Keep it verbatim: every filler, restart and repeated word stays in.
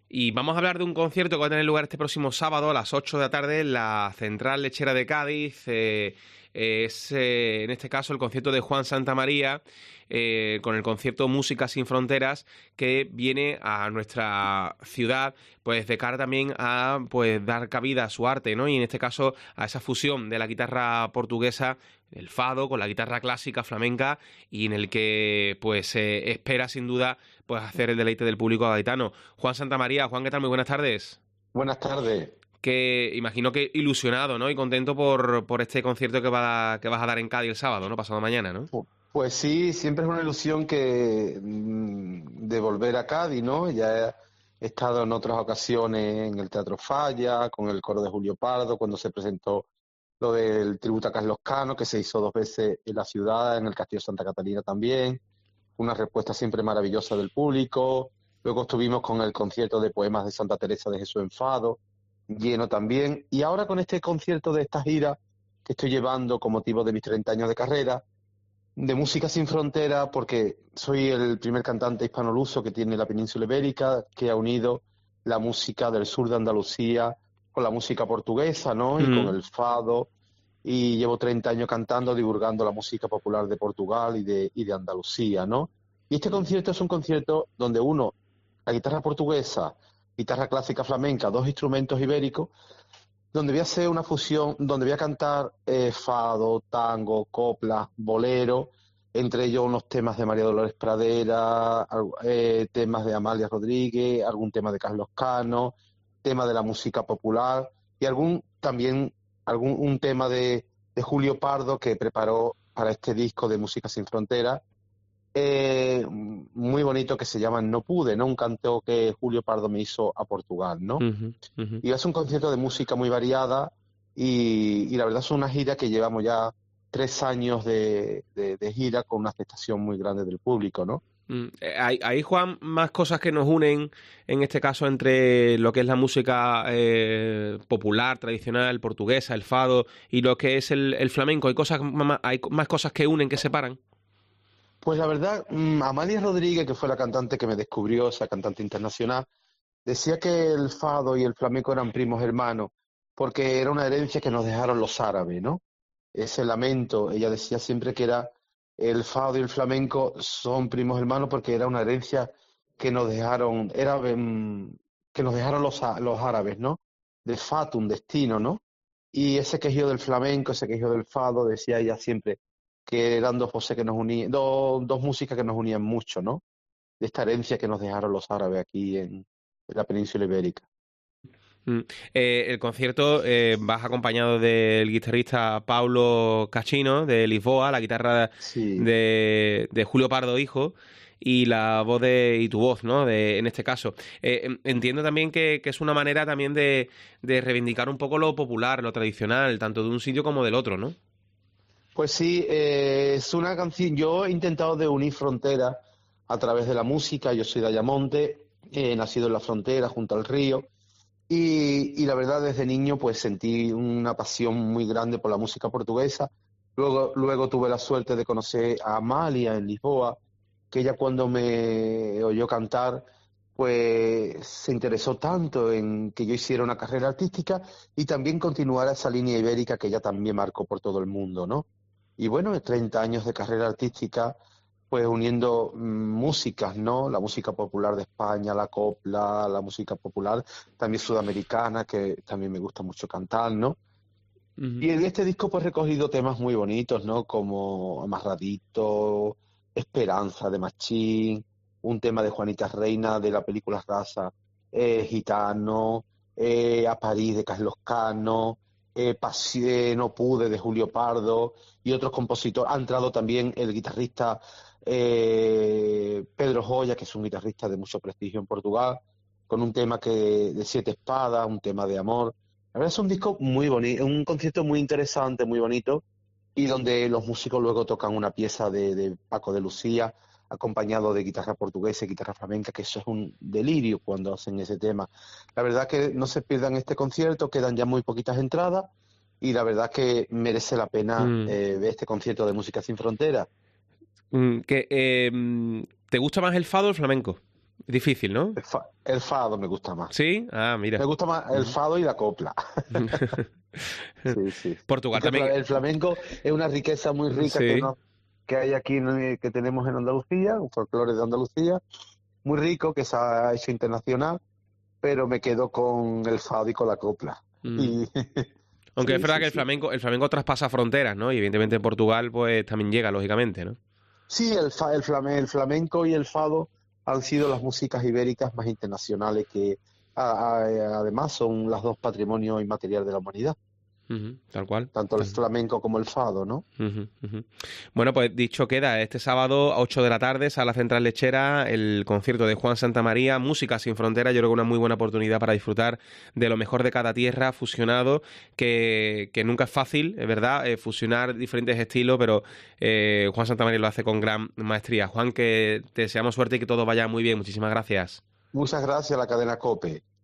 Y vamos a hablar de un concierto que va a tener lugar este próximo sábado a las ocho de la tarde en la Central Lechera de Cádiz. Eh, es, eh, en este caso, el concierto de Juan Santamaría, eh, con el concierto Música Sin Fronteras, que viene a nuestra ciudad, pues de cara también a pues dar cabida a su arte, ¿no? Y en este caso a esa fusión de la guitarra portuguesa, el fado, con la guitarra clásica flamenca, y en el que pues se eh, espera sin duda pues hacer el deleite del público gaditano. Juan Santamaría, Juan, ¿qué tal? Muy buenas tardes. Buenas tardes. Que imagino que ilusionado, ¿no? Y contento por, por este concierto que, va, que vas a dar en Cádiz el sábado, ¿no? Pasado mañana, ¿no? Pu- Pues sí, siempre es una ilusión que mm, de volver a Cádiz, ¿no? Ya he estado en otras ocasiones en el Teatro Falla, con el coro de Julio Pardo, cuando se presentó lo del tributo a Carlos Cano, que se hizo dos veces en la ciudad, en el Castillo Santa Catalina también. Una respuesta siempre maravillosa del público. Luego estuvimos con el concierto de poemas de Santa Teresa de Jesús en Fado, lleno también. Y ahora con este concierto de esta gira que estoy llevando con motivo de mis treinta años de carrera, de Música Sin Frontera, porque soy el primer cantante hispanoluso que tiene la península ibérica, que ha unido la música del sur de Andalucía con la música portuguesa, ¿no? Y con Mm. el fado. Y llevo treinta años cantando, divulgando la música popular de Portugal y de, y de Andalucía, ¿no? Y este concierto es un concierto donde uno, la guitarra portuguesa, guitarra clásica flamenca, dos instrumentos ibéricos, donde voy a hacer una fusión, donde voy a cantar eh, fado, tango, copla, bolero, entre ellos unos temas de María Dolores Pradera, al- eh, temas de Amalia Rodríguez, algún tema de Carlos Cano, tema de la música popular y algún también algún un tema de, de Julio Pardo que preparó para este disco de Música Sin Fronteras, eh, muy bonito, que se llama No Pude, ¿no? Un canto que Julio Pardo me hizo a Portugal, ¿no? Ujú, ujú. Y es un concierto de música muy variada y, y la verdad es una gira que llevamos ya tres años de, de- de gira con una aceptación muy grande del público, ¿no? Mm, eh, Hay, hay, Juan, más cosas que nos unen, en este caso, entre lo que es la música eh, popular, tradicional, portuguesa, el fado, y lo que es el, el flamenco. Hay cosas, ma- hay más cosas que unen que separan. Pues la verdad, mm, Amalia Rodríguez, que fue la cantante que me descubrió, esa cantante internacional, decía que el fado y el flamenco eran primos hermanos, porque era una herencia que nos dejaron los árabes, ¿no? Ese lamento, ella decía siempre que era el fado y el flamenco son primos hermanos porque era una herencia que nos dejaron, era em, que nos dejaron los, á- los árabes, ¿no? De fatum, destino, ¿no? Y ese quejido del flamenco, ese quejido del fado, decía ella siempre que eran dos voces que nos unían, dos, dos músicas que nos unían mucho, ¿no? De esta herencia que nos dejaron los árabes aquí en, en la península ibérica. Mm. Eh, el concierto eh, vas acompañado del guitarrista Paulo Cachino de Lisboa, la guitarra Sí. de, de Julio Pardo hijo y la voz de y tu voz, ¿no? De, en este caso. Eh, en- entiendo también que, que es una manera también de, de reivindicar un poco lo popular, lo tradicional, tanto de un sitio como del otro, ¿no? Pues sí, eh, es una canción. Yo he intentado de unir fronteras a través de la música. Yo soy de Ayamonte, he nacido en la frontera, junto al río, y, y la verdad desde niño pues sentí una pasión muy grande por la música portuguesa. Luego, luego tuve la suerte de conocer a Amalia en Lisboa, que ella cuando me oyó cantar, pues se interesó tanto en que yo hiciera una carrera artística y también continuara esa línea ibérica que ella también marcó por todo el mundo, ¿no? Y bueno, treinta años de carrera artística, pues uniendo mm, músicas, ¿no? La música popular de España, la copla, la música popular también sudamericana, que también me gusta mucho cantar, ¿no? Ujú. Y en este disco pues he recogido temas muy bonitos, ¿no? Como Amarradito, Esperanza de Machín, un tema de Juanita Reina de la película Raza, eh, Gitano, eh, A París de Carlos Cano, eh, Pasi- eh, No Pude de Julio Pardo y otros compositores. Ha entrado también el guitarrista eh, Pedro Joya, que es un guitarrista de mucho prestigio en Portugal, con un tema que de Siete Espadas, un tema de amor. La verdad es un disco muy bonito, un concierto muy interesante, muy bonito, y donde los músicos luego tocan una pieza de, de Paco de Lucía, acompañado de guitarra portuguesa y guitarra flamenca, que eso es un delirio cuando hacen ese tema. La verdad que no se pierdan este concierto, quedan ya muy poquitas entradas, y la verdad que merece la pena Mm. eh, ver este concierto de Música Sin Fronteras. Mm, que, eh, mm, ¿te gusta más el fado o el flamenco? Difícil, ¿no? El, fa- el fado me gusta más. Sí, ah, Me mira. gusta más el fado y la copla. Sí, sí. Portugal Porque el también. fla- el flamenco es una riqueza muy rica que, Sí. no, que hay aquí, en- que tenemos en Andalucía, un folclore de Andalucía, muy rico, que se ha hecho internacional, pero me quedo con el fado y con la copla. Mm. Y Aunque es sí, verdad sí, que el sí. flamenco, el flamenco traspasa fronteras, ¿no? Y evidentemente en Portugal, pues también llega, lógicamente, ¿no? Sí, el, fa- el, flame- el flamenco y el fado han sido las músicas ibéricas más internacionales que a- a- además son las dos patrimonios inmateriales de la humanidad, Ujú, tal cual. tanto el Tal- flamenco como el fado, ¿no? Ujú, ujú. Bueno, pues dicho queda, este sábado a ocho de la tarde, Sala Central Lechera, el concierto de Juan Santamaría, Música sin Fronteras. Yo creo que una muy buena oportunidad para disfrutar de lo mejor de cada tierra fusionado, que, que nunca es fácil, es verdad, eh, fusionar diferentes estilos, pero eh, Juan Santamaría lo hace con gran maestría. Juan, que te deseamos suerte y que todo vaya muy bien. Muchísimas gracias. Muchas gracias a la cadena COPE.